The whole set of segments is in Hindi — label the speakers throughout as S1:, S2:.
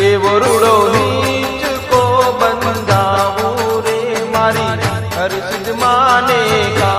S1: एवो रूड़ो नीच को बंदावो रे मारी हर सिद्ध माने का।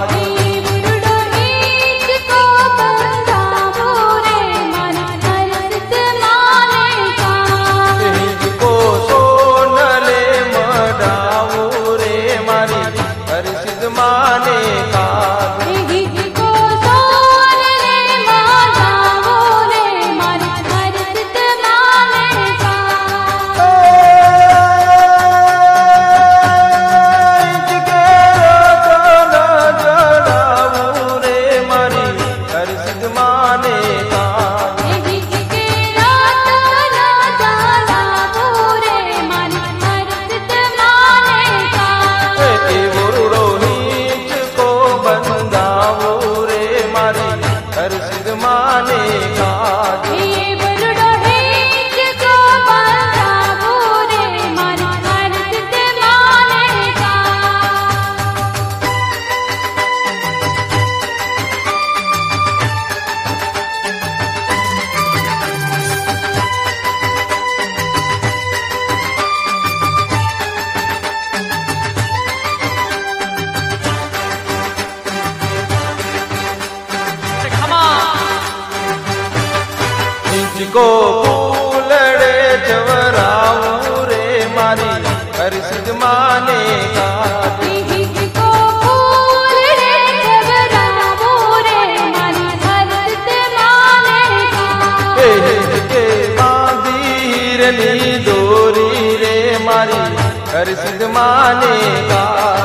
S1: को फूलड़े जवराऊ रे मारी हर सिद्ध माने का।
S2: को फूलड़े जवराऊ रे मारी हर सिद्ध माने का।
S1: के बांधी रनी डोरी रे मारी हर सिद्ध माने का।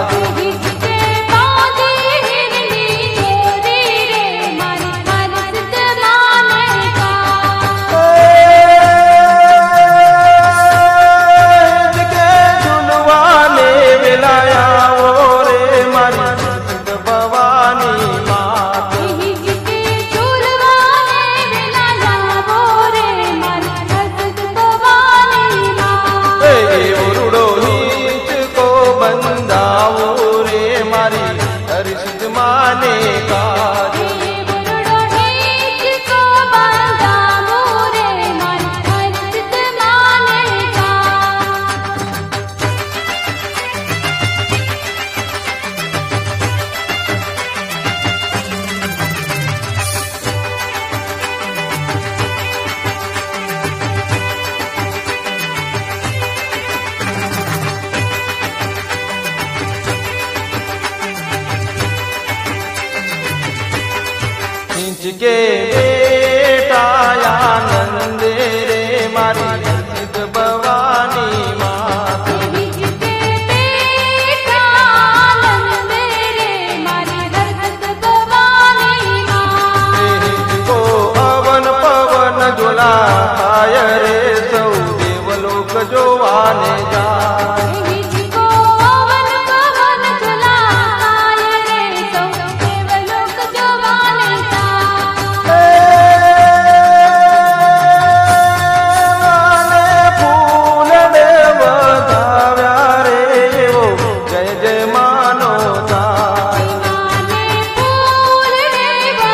S1: के बेटा आनंद रे मारी सिद्ध भवानी माता।
S2: के बेटा आनंद रे मारी सिद्ध भवानी माता।
S1: को अवन पवन झुला आय रे सौ देवलोक जो आने जा।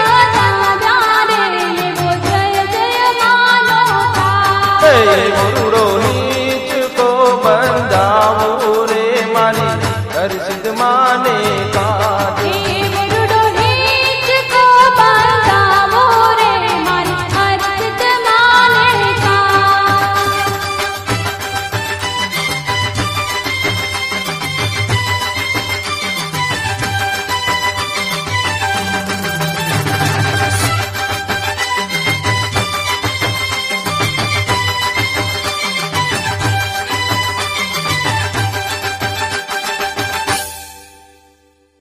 S2: जय